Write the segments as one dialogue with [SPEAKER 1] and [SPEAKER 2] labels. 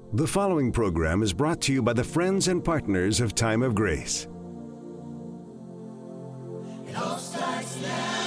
[SPEAKER 1] The following program is brought to you by the friends and partners of Time of Grace.
[SPEAKER 2] It all starts now.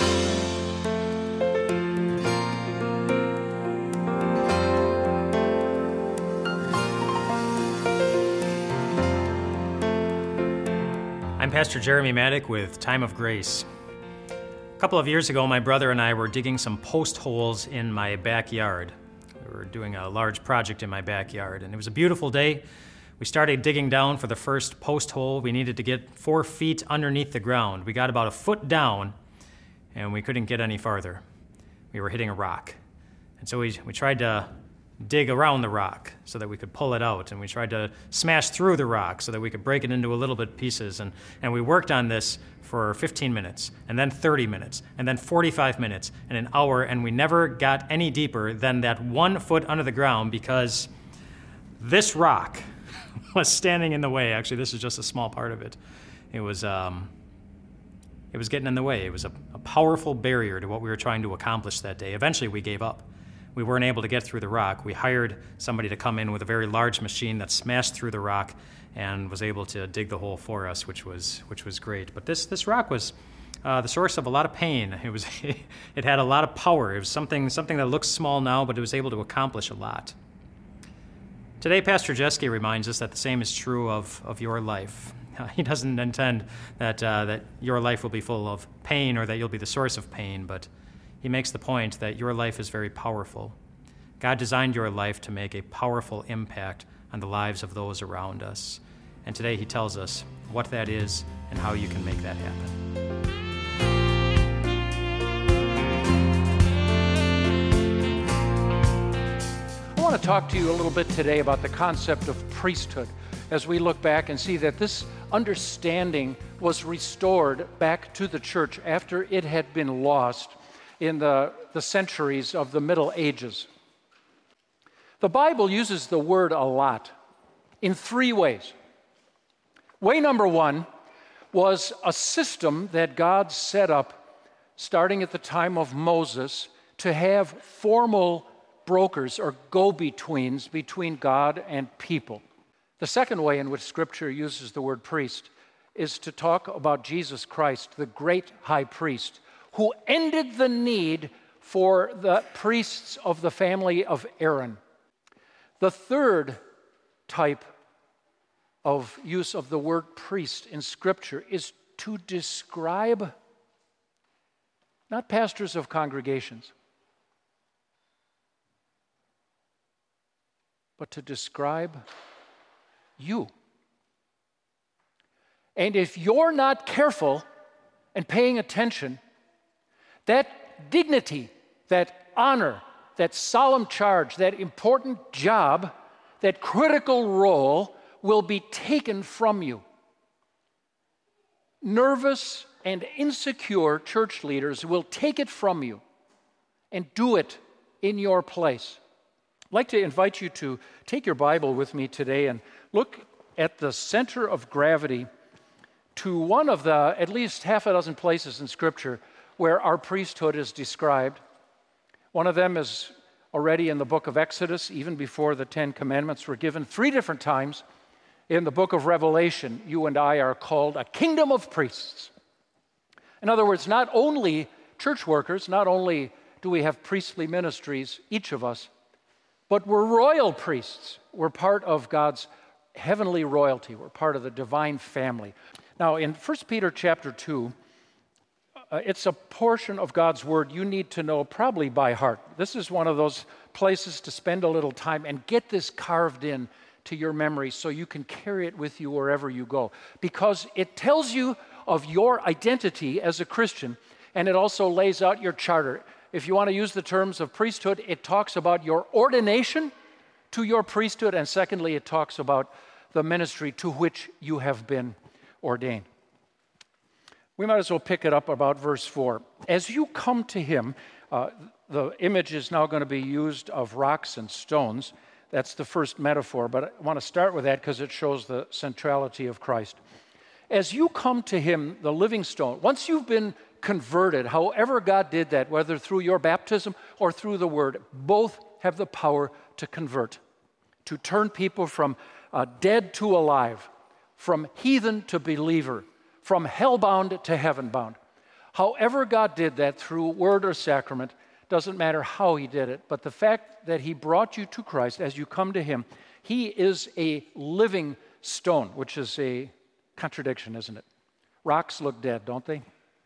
[SPEAKER 3] I'm Pastor Jeremy Maddock with Time of Grace. A couple of years ago, my brother and I were digging some post holes in my backyard. We were doing a large project in my backyard, and it was a beautiful day. We started digging down for the first post hole. We needed to get 4 feet underneath the ground. We got about a foot down, and we couldn't get any farther. We were hitting a rock. And so we tried to dig around the rock so that we could pull it out, and we tried to smash through the rock so that we could break it into a little bit pieces, and we worked on this for 15 minutes, and then 30 minutes, and then 45 minutes, and an hour, and we never got any deeper than that 1 foot under the ground because this rock was standing in the way. Actually, this is just a small part of it. It was getting in the way. It was a powerful barrier to what we were trying to accomplish that day. Eventually, we gave up. We weren't able to get through the rock. We hired somebody to come in with a very large machine that smashed through the rock and was able to dig the hole for us, which was great. But this rock was the source of a lot of pain. It had a lot of power. It was something that looks small now, but it was able to accomplish a lot. Today, Pastor Jeske reminds us that the same is true of your life. He doesn't intend that your life will be full of pain or that you'll be the source of pain, but he makes the point that your life is very powerful. God designed your life to make a powerful impact on the lives of those around us. And today he tells us what that is and how you can make that happen.
[SPEAKER 4] I want to talk to you a little bit today about the concept of priesthood as we look back and see that this understanding was restored back to the church after it had been lost in the centuries of the Middle Ages. The Bible uses the word a lot in 3 ways. Way number 1 was a system that God set up starting at the time of Moses to have formal brokers or go-betweens between God and people. The second way in which Scripture uses the word priest is to talk about Jesus Christ, the great high priest, who ended the need for the priests of the family of Aaron. The third type of use of the word priest in Scripture is to describe not pastors of congregations, but to describe you. And if you're not careful and paying attention, that dignity, that honor, that solemn charge, that important job, that critical role will be taken from you. Nervous and insecure church leaders will take it from you and do it in your place. I'd like to invite you to take your Bible with me today and look at the center of gravity to one of the at least half a dozen places in Scripture where our priesthood is described. One of them is already in the book of Exodus, even before the 10 Commandments were given. 3 different times in the book of Revelation, you and I are called a kingdom of priests. In other words, not only church workers, not only do we have priestly ministries, each of us, but we're royal priests. We're part of God's heavenly royalty. We're part of the divine family. Now, in 1 Peter chapter 2, it's a portion of God's Word you need to know probably by heart. This is one of those places to spend a little time and get this carved in to your memory so you can carry it with you wherever you go. Because it tells you of your identity as a Christian, and it also lays out your charter. If you want to use the terms of priesthood, it talks about your ordination to your priesthood, and secondly, it talks about the ministry to which you have been ordained. We might as well pick it up about verse 4. As you come to him, the image is now going to be used of rocks and stones. That's the first metaphor, but I want to start with that because it shows the centrality of Christ. As you come to him, the living stone, once you've been converted, however God did that, whether through your baptism or through the word, both have the power to convert, to turn people from dead to alive, from heathen to believer, from hellbound to heaven-bound. However God did that, through word or sacrament, doesn't matter how he did it, but the fact that he brought you to Christ as you come to him, he is a living stone, which is a contradiction, isn't it? Rocks look dead, don't they?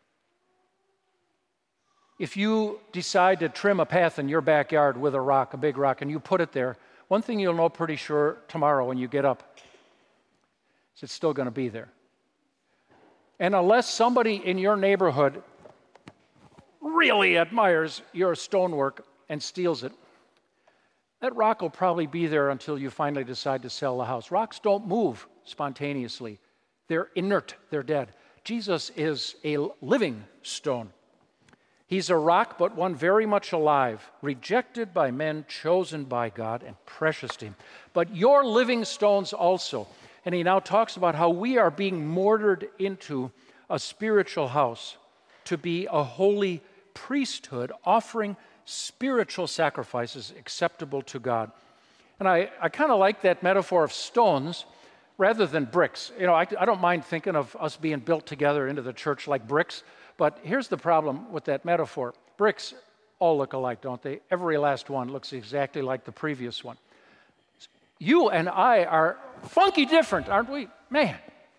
[SPEAKER 4] If you decide to trim a path in your backyard with a rock, a big rock, and you put it there, one thing you'll know pretty sure tomorrow when you get up is it's still going to be there. And unless somebody in your neighborhood really admires your stonework and steals it, that rock will probably be there until you finally decide to sell the house. Rocks don't move spontaneously. They're inert, they're dead. Jesus is a living stone. He's a rock, but one very much alive, rejected by men, chosen by God, and precious to him. But you're living stones also. And he now talks about how we are being mortared into a spiritual house to be a holy priesthood, offering spiritual sacrifices acceptable to God. And I kind of like that metaphor of stones rather than bricks. You know, I don't mind thinking of us being built together into the church like bricks, but here's the problem with that metaphor. Bricks all look alike, don't they? Every last one looks exactly like the previous one. You and I are funky different, aren't we? Man.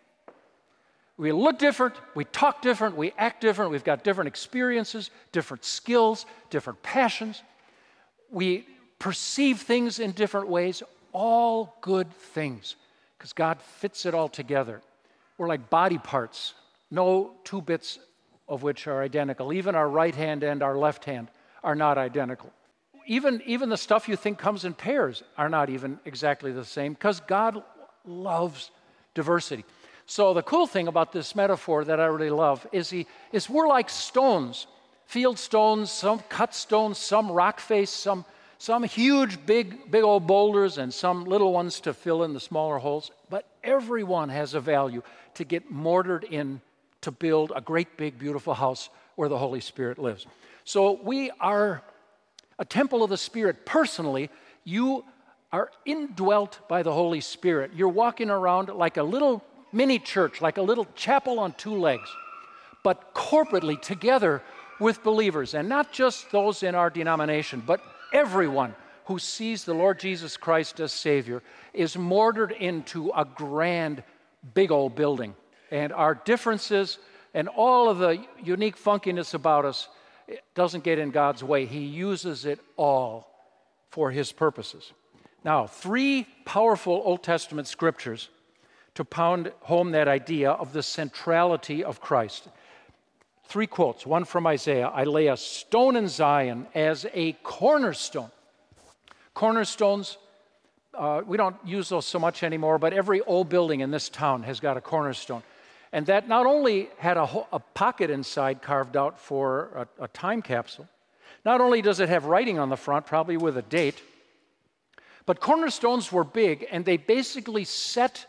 [SPEAKER 4] We look different, we talk different, we act different, we've got different experiences, different skills, different passions. We perceive things in different ways, all good things, because God fits it all together. We're like body parts, no two bits of which are identical. Even our right hand and our left hand are not identical. Even the stuff you think comes in pairs are not even exactly the same, because God loves diversity. So the cool thing about this metaphor that I really love is we're like stones, field stones, some cut stones, some rock face, some huge big old boulders, and some little ones to fill in the smaller holes. But every one has a value to get mortared in to build a great big beautiful house where the Holy Spirit lives. So we are a temple of the Spirit. Personally, you are indwelt by the Holy Spirit. You're walking around like a little mini church, like a little chapel on two legs, but corporately together with believers, and not just those in our denomination, but everyone who sees the Lord Jesus Christ as Savior is mortared into a grand, big old building. And our differences and all of the unique funkiness about us doesn't get in God's way. He uses it all for his purposes. Now, 3 powerful Old Testament scriptures to pound home that idea of the centrality of Christ. 3 quotes, one from Isaiah: I lay a stone in Zion as a cornerstone. Cornerstones, we don't use those so much anymore, but every old building in this town has got a cornerstone. And that not only had a pocket inside carved out for a time capsule, not only does it have writing on the front, probably with a date, but cornerstones were big, and they basically set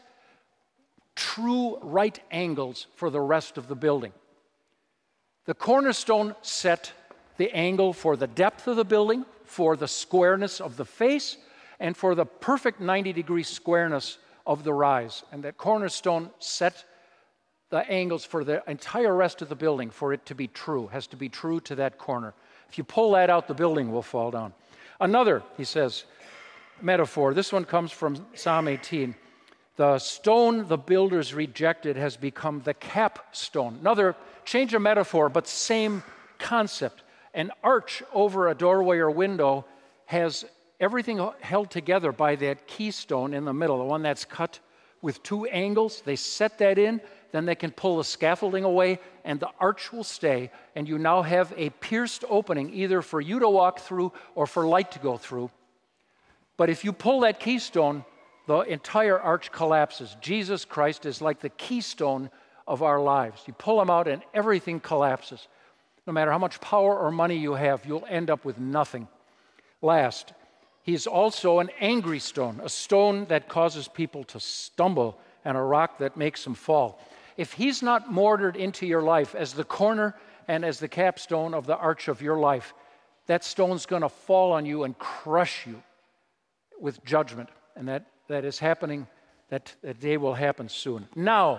[SPEAKER 4] true right angles for the rest of the building. The cornerstone set the angle for the depth of the building, for the squareness of the face, and for the perfect 90-degree squareness of the rise. And that cornerstone set the angles for the entire rest of the building for it to be true, has to be true to that corner. If you pull that out, the building will fall down. Another, he says, metaphor, this one comes from Psalm 18. The stone the builders rejected has become the capstone. Another change of metaphor, but same concept. An arch over a doorway or window has everything held together by that keystone in the middle, the one that's cut with 2 angles. They set that in, then they can pull the scaffolding away, and the arch will stay, and you now have a pierced opening either for you to walk through or for light to go through. But if you pull that keystone, the entire arch collapses. Jesus Christ is like the keystone of our lives. You pull him out and everything collapses. No matter how much power or money you have, you'll end up with nothing. Last, he is also an angry stone, a stone that causes people to stumble and a rock that makes them fall. If he's not mortared into your life as the corner and as the capstone of the arch of your life, that stone's going to fall on you and crush you with judgment. and that is happening, that day will happen soon. Now,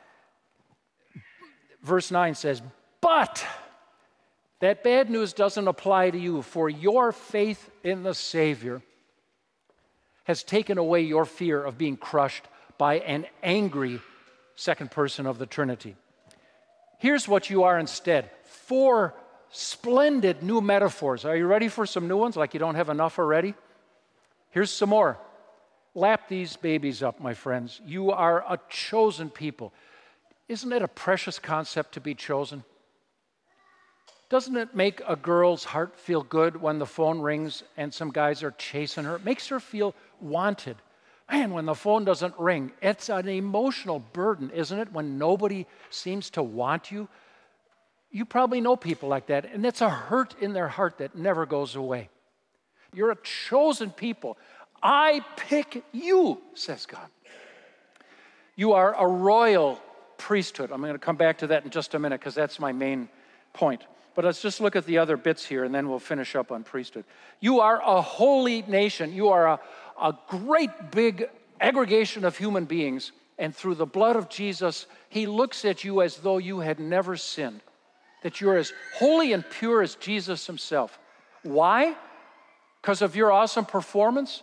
[SPEAKER 4] verse 9 says, but that bad news doesn't apply to you, for your faith in the Savior has taken away your fear of being crushed by an angry second person of the Trinity. Here's what you are instead. 4 splendid new metaphors. Are you ready for some new ones, like you don't have enough already? Here's some more. Lap these babies up, my friends. You are a chosen people. Isn't it a precious concept to be chosen? Doesn't it make a girl's heart feel good when the phone rings and some guys are chasing her? It makes her feel wanted. Man, when the phone doesn't ring, it's an emotional burden, isn't it, when nobody seems to want you? You probably know people like that, and it's a hurt in their heart that never goes away. You're a chosen people. I pick you, says God. You are a royal priesthood. I'm going to come back to that in just a minute because that's my main point. But let's just look at the other bits here, and then we'll finish up on priesthood. You are a holy nation. You are a great big aggregation of human beings, and through the blood of Jesus, he looks at you as though you had never sinned, that you're as holy and pure as Jesus himself. Why? Because of your awesome performance?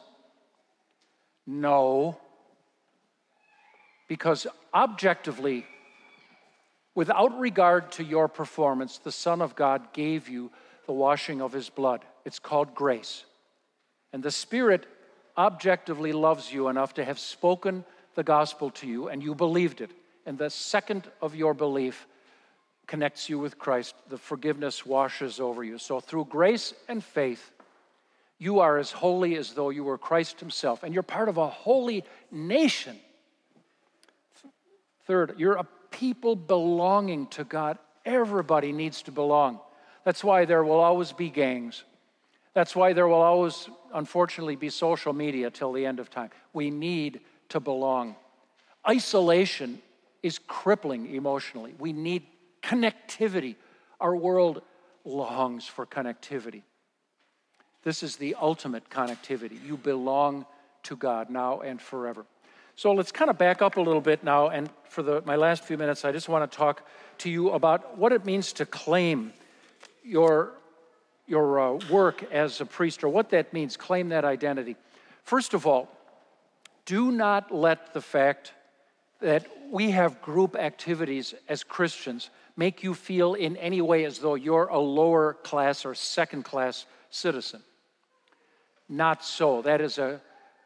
[SPEAKER 4] No. Because objectively, without regard to your performance, the Son of God gave you the washing of his blood. It's called grace. And the Spirit objectively loves you enough to have spoken the gospel to you, and you believed it. And the second of your belief connects you with Christ. The forgiveness washes over you. So through grace and faith, you are as holy as though you were Christ himself, and you're part of a holy nation. Third, you're a people belonging to God. Everybody needs to belong. That's why there will always be gangs. That's why there will always, unfortunately, be social media till the end of time. We need to belong. Isolation is crippling emotionally. We need connectivity. Our world longs for connectivity. This is the ultimate connectivity. You belong to God now and forever. So let's kind of back up a little bit now, and for my last few minutes, I just want to talk to you about what it means to claim your work as a priest, or what that means, claim that identity. First of all, do not let the fact that we have group activities as Christians make you feel in any way as though you're a lower class or second class citizen. Not so. That is a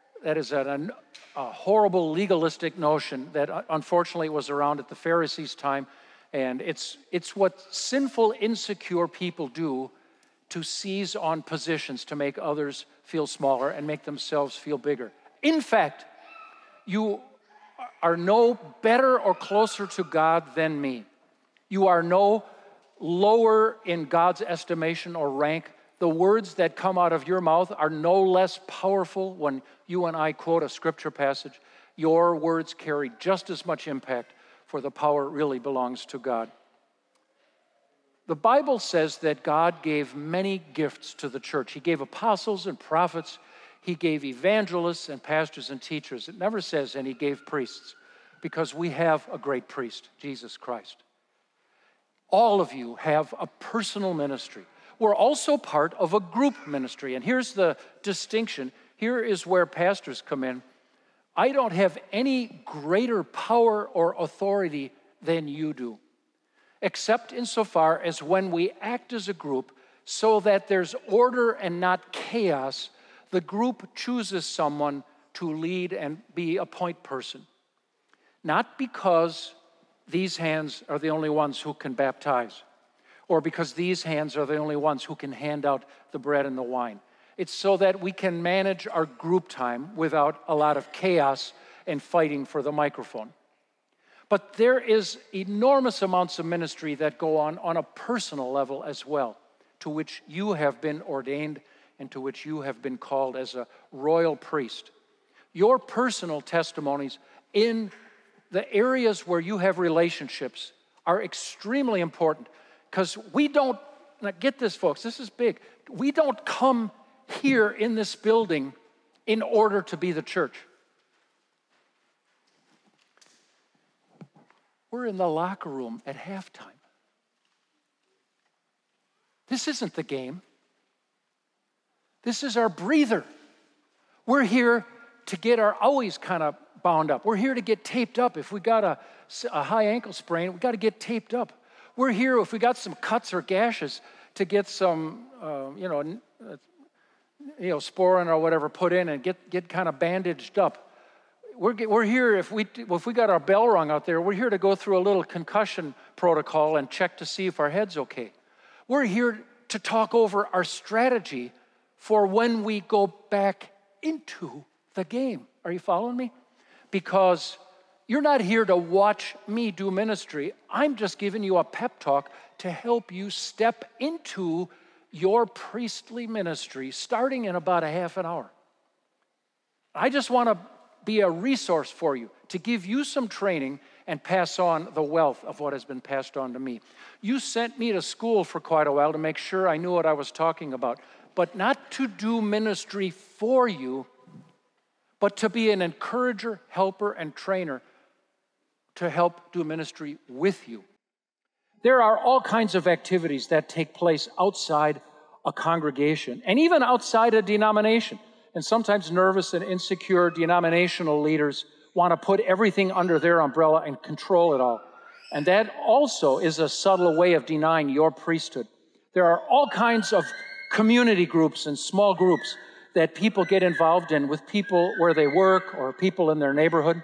[SPEAKER 4] horrible legalistic notion that unfortunately was around at the Pharisees' time, and it's what sinful, insecure people do to seize on positions to make others feel smaller and make themselves feel bigger. In fact, you are no better or closer to God than me. You are no lower in God's estimation or rank. The words that come out of your mouth are no less powerful when you and I quote a scripture passage. Your words carry just as much impact, for the power really belongs to God. The Bible says that God gave many gifts to the church. He gave apostles and prophets. He gave evangelists and pastors and teachers. It never says, and he gave priests, because we have a great priest, Jesus Christ. All of you have a personal ministry. We're also part of a group ministry. And here's the distinction. Here is where pastors come in. I don't have any greater power or authority than you do, except insofar as when we act as a group so that there's order and not chaos, the group chooses someone to lead and be a point person. Not because these hands are the only ones who can baptize, or because these hands are the only ones who can hand out the bread and the wine. It's so that we can manage our group time without a lot of chaos and fighting for the microphone. But there is enormous amounts of ministry that go on a personal level as well, to which you have been ordained and to which you have been called as a royal priest. Your personal testimonies in the areas where you have relationships are extremely important, because we don't, now get this folks, this is big, we don't come here in this building in order to be the church. We're in the locker room at halftime. This isn't the game. This is our breather. We're here to get our owies kind of bound up. We're here to get taped up. If we got a high ankle sprain, we got to get taped up. We're here if we got some cuts or gashes to get some, Sporin or whatever put in and get kind of bandaged up. We're here if we got our bell rung out there. We're here to go through a little concussion protocol and check to see if our head's okay. We're here to talk over our strategy for when we go back into the game. Are you following me? Because you're not here to watch me do ministry. I'm just giving you a pep talk to help you step into your priestly ministry starting in about a half an hour. I just want to be a resource for you to give you some training and pass on the wealth of what has been passed on to me. You sent me to school for quite a while to make sure I knew what I was talking about, but not to do ministry for you, but to be an encourager, helper, and trainer to help do ministry with you. There are all kinds of activities that take place outside a congregation and even outside a denomination. And sometimes nervous and insecure denominational leaders want to put everything under their umbrella and control it all. And that also is a subtle way of denying your priesthood. There are all kinds of community groups and small groups that people get involved in with people where they work or people in their neighborhood.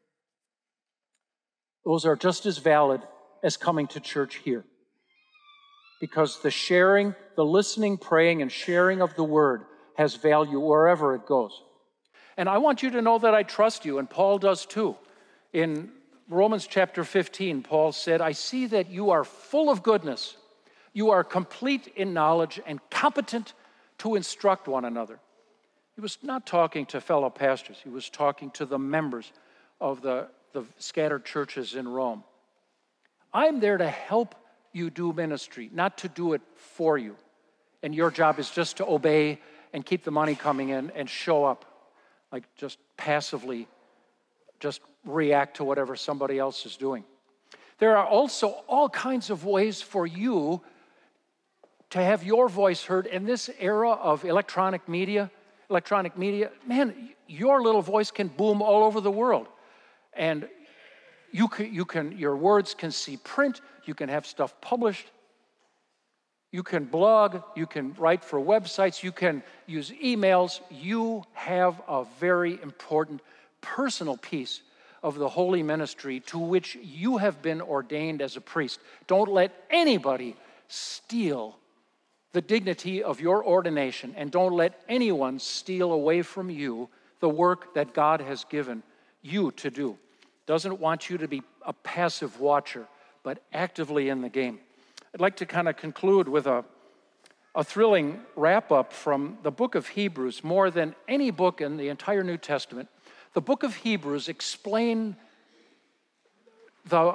[SPEAKER 4] Those are just as valid as coming to church here. Because the sharing, the listening, praying, and sharing of the word has value wherever it goes. And I want you to know that I trust you, and Paul does too. In Romans chapter 15, Paul said, I see that you are full of goodness. You are complete in knowledge and competent to instruct one another. He was not talking to fellow pastors. He was talking to the members of the scattered churches in Rome. I'm there to help you do ministry, not to do it for you. And your job is just to obey and keep the money coming in and show up, like just passively, just react to whatever somebody else is doing. There are also all kinds of ways for you to have your voice heard in this era of electronic media, man, your little voice can boom all over the world. And your words can see print, you can have stuff published, you can blog, you can write for websites, you can use emails. You have a very important personal piece of the holy ministry to which you have been ordained as a priest. Don't let anybody steal the dignity of your ordination, and don't let anyone steal away from you the work that God has given you to do. Doesn't want you to be a passive watcher, but actively in the game. I'd like to kind of conclude with a thrilling wrap-up from the book of Hebrews. More than any book in the entire New Testament, the book of Hebrews explain the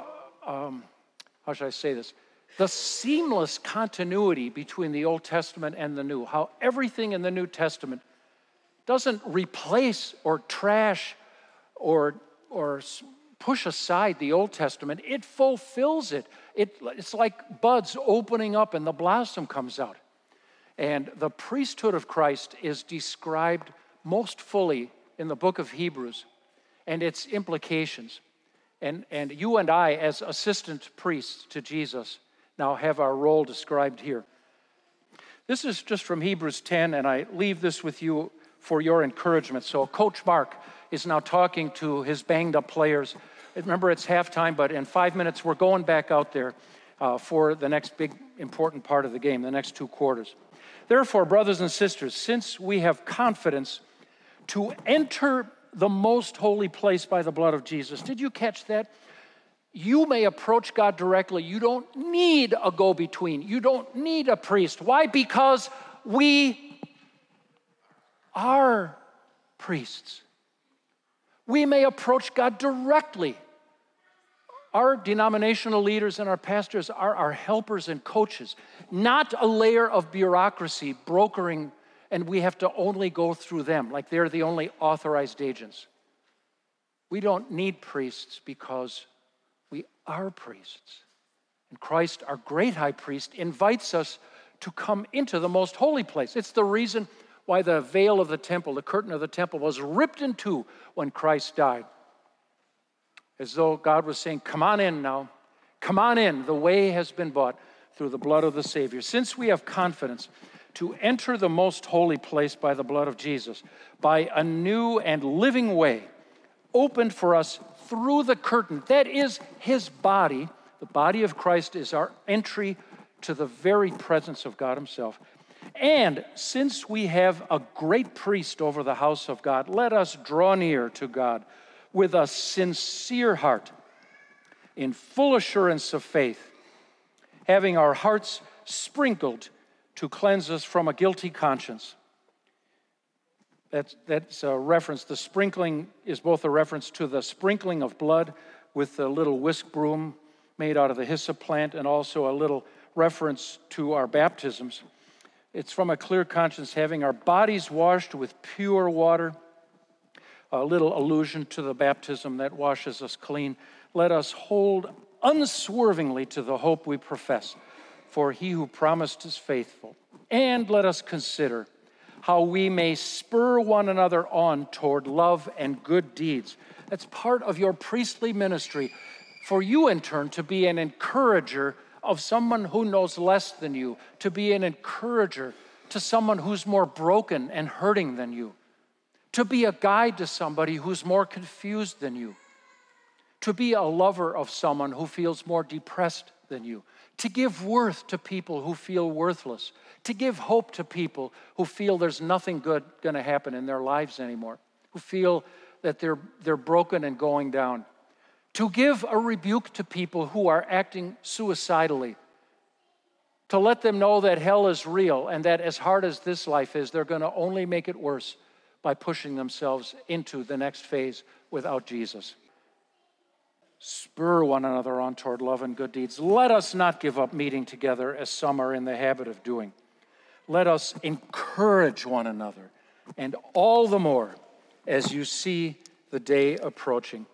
[SPEAKER 4] seamless continuity between the Old Testament and the New. How everything in the New Testament doesn't replace or trash or push aside the Old Testament. It fulfills it. It's like buds opening up and the blossom comes out. And the priesthood of Christ is described most fully in the book of Hebrews and its implications. And you and I, as assistant priests to Jesus, now have our role described here. This is just from Hebrews 10, and I leave this with you for your encouragement. So Coach Mark is now talking to his banged-up players. Remember, it's halftime, but in 5 minutes, we're going back out there for the next big, important part of the game, the next 2 quarters. Therefore, brothers and sisters, since we have confidence to enter the most holy place by the blood of Jesus. Did you catch that? You may approach God directly. You don't need a go-between. You don't need a priest. Why? Because we are priests. We may approach God directly. Our denominational leaders and our pastors are our helpers and coaches, not a layer of bureaucracy brokering and we have to only go through them, like they're the only authorized agents. We don't need priests because we are priests. And Christ, our great high priest, invites us to come into the most holy place. It's the reason why the veil of the temple, the curtain of the temple, was ripped in two when Christ died. As though God was saying, come on in now. Come on in. The way has been bought through the blood of the Savior. Since we have confidence to enter the most holy place by the blood of Jesus, by a new and living way opened for us through the curtain, that is his body. The body of Christ is our entry to the very presence of God himself. And since we have a great priest over the house of God, let us draw near to God with a sincere heart, in full assurance of faith, having our hearts sprinkled to cleanse us from a guilty conscience. That's a reference. The sprinkling is both a reference to the sprinkling of blood with a little whisk broom made out of the hyssop plant, and also a little reference to our baptisms. It's from a clear conscience, having our bodies washed with pure water, a little allusion to the baptism that washes us clean. Let us hold unswervingly to the hope we profess, for he who promised is faithful. And let us consider how we may spur one another on toward love and good deeds. That's part of your priestly ministry, for you in turn to be an encourager of someone who knows less than you, to be an encourager to someone who's more broken and hurting than you, to be a guide to somebody who's more confused than you, to be a lover of someone who feels more depressed than you, to give worth to people who feel worthless, to give hope to people who feel there's nothing good going to happen in their lives anymore, who feel that they're broken and going down, to give a rebuke to people who are acting suicidally, to let them know that hell is real and that as hard as this life is, they're going to only make it worse by pushing themselves into the next phase without Jesus. Spur one another on toward love and good deeds. Let us not give up meeting together as some are in the habit of doing. Let us encourage one another, and all the more as you see the day approaching.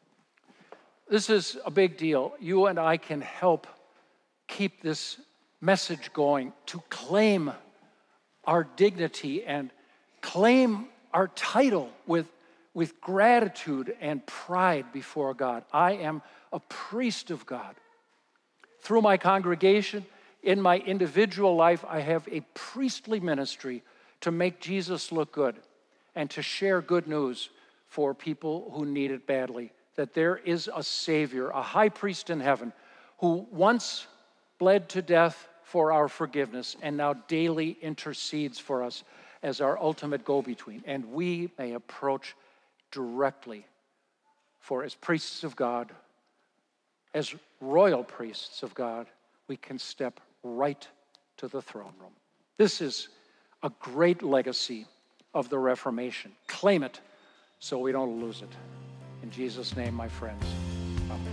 [SPEAKER 4] This is a big deal. You and I can help keep this message going, to claim our dignity and claim our title with gratitude and pride before God. I am a priest of God. Through my congregation, in my individual life, I have a priestly ministry to make Jesus look good and to share good news for people who need it badly, that there is a Savior, a high priest in heaven, who once bled to death for our forgiveness and now daily intercedes for us as our ultimate go-between. And we may approach directly, for as priests of God, as royal priests of God, we can step right to the throne room. This is a great legacy of the Reformation. Claim it so we don't lose it. In Jesus' name, my friends, amen.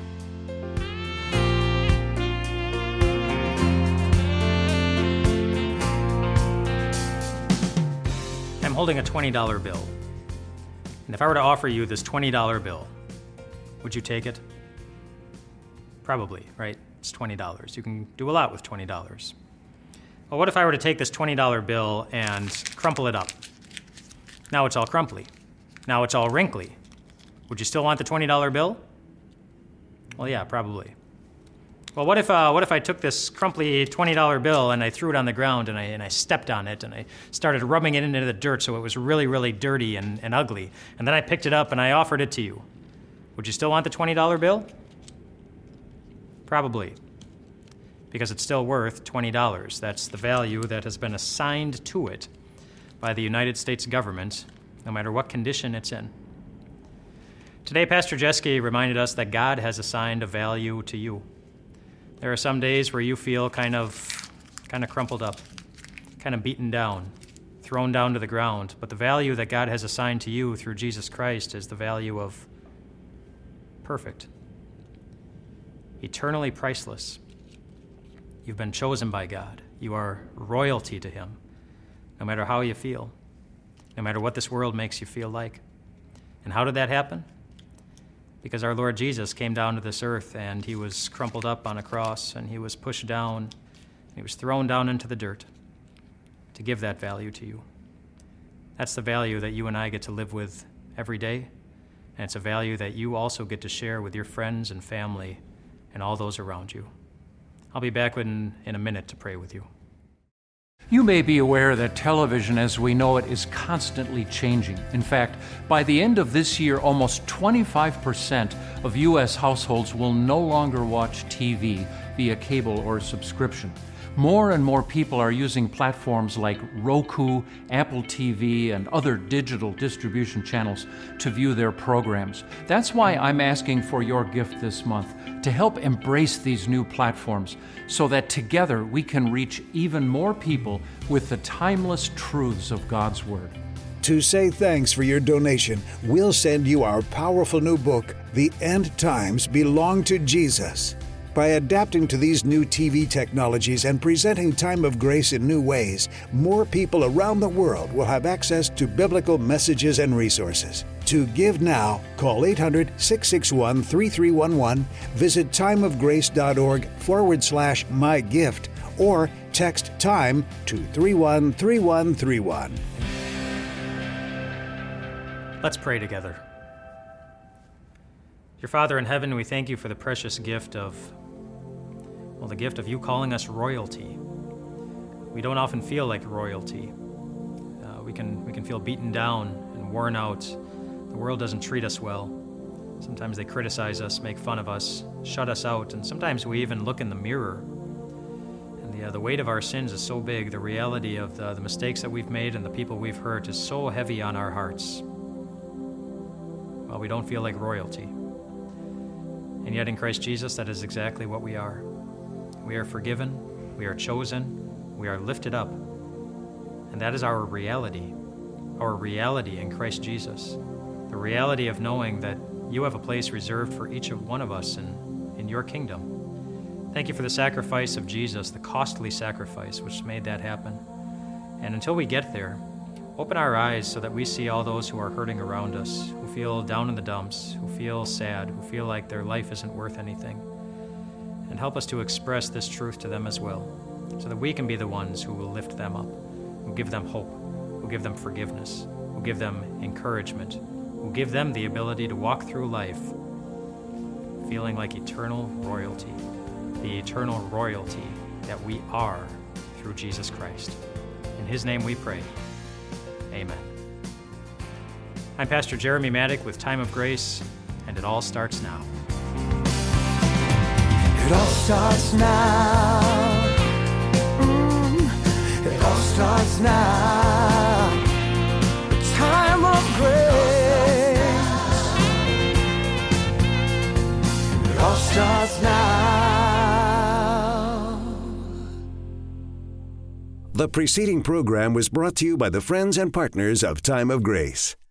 [SPEAKER 3] I'm holding a $20 bill. And if I were to offer you this $20 bill, would you take it? Probably, right? It's $20. You can do a lot with $20. Well, what if I were to take this $20 bill and crumple it up? Now it's all crumply. Now it's all wrinkly. Would you still want the $20 bill? Well, yeah, probably. Well, what if I took this crumply $20 bill and I threw it on the ground and I stepped on it and I started rubbing it into the dirt so it was really, really dirty and ugly, and then I picked it up and I offered it to you? Would you still want the $20 bill? Probably, because it's still worth $20. That's the value that has been assigned to it by the United States government, no matter what condition it's in. Today, Pastor Jeske reminded us that God has assigned a value to you. There are some days where you feel kind of crumpled up, kind of beaten down, thrown down to the ground. But the value that God has assigned to you through Jesus Christ is the value of perfect, eternally priceless. You've been chosen by God. You are royalty to Him. no matter how you feel, no matter what this world makes you feel like. And how did that happen? Because our Lord Jesus came down to this earth, and he was crumpled up on a cross, and he was pushed down, and he was thrown down into the dirt to give that value to you. That's the value that you and I get to live with every day, and it's a value that you also get to share with your friends and family and all those around you. I'll be back in a minute to pray with you.
[SPEAKER 4] You may be aware that television as we know it is constantly changing. In fact, by the end of this year, almost 25% of U.S. households will no longer watch TV via cable or subscription. More and more people are using platforms like Roku, Apple TV, and other digital distribution channels to view their programs. That's why I'm asking for your gift this month to help embrace these new platforms so that together we can reach even more people with the timeless truths of God's Word.
[SPEAKER 5] To say thanks for your donation, we'll send you our powerful new book, The End Times Belong to Jesus. By adapting to these new TV technologies and presenting Time of Grace in new ways, more people around the world will have access to biblical messages and resources. To give now, call 800-661-3311, visit timeofgrace.org/mygift, or text TIME to 313131.
[SPEAKER 3] Let's pray together. Dear Father in heaven, we thank you for the precious gift of the gift of you calling us royalty. We don't often feel like royalty. We can feel beaten down and worn out. The world doesn't treat us well. Sometimes they criticize us, make fun of us, shut us out, and sometimes we even look in the mirror. And the weight of our sins is so big, the reality of the mistakes that we've made and the people we've hurt is so heavy on our hearts. Well, we don't feel like royalty. And yet in Christ Jesus, that is exactly what we are. We are forgiven, we are chosen, we are lifted up. And that is our reality in Christ Jesus. The reality of knowing that you have a place reserved for each one of us in your kingdom. Thank you for the sacrifice of Jesus, the costly sacrifice which made that happen. And until we get there, open our eyes so that we see all those who are hurting around us, who feel down in the dumps, who feel sad, who feel like their life isn't worth anything. And help us to express this truth to them as well, so that we can be the ones who will lift them up, who give them hope, who give them forgiveness, who give them encouragement, who give them the ability to walk through life feeling like eternal royalty, the eternal royalty that we are through Jesus Christ. In his name we pray. Amen. I'm Pastor Jeremy Maddock with Time of Grace, and it all starts now.
[SPEAKER 2] It all starts now. It all starts now. The time of grace. It all starts now.
[SPEAKER 1] The preceding program was brought to you by the friends and partners of Time of Grace.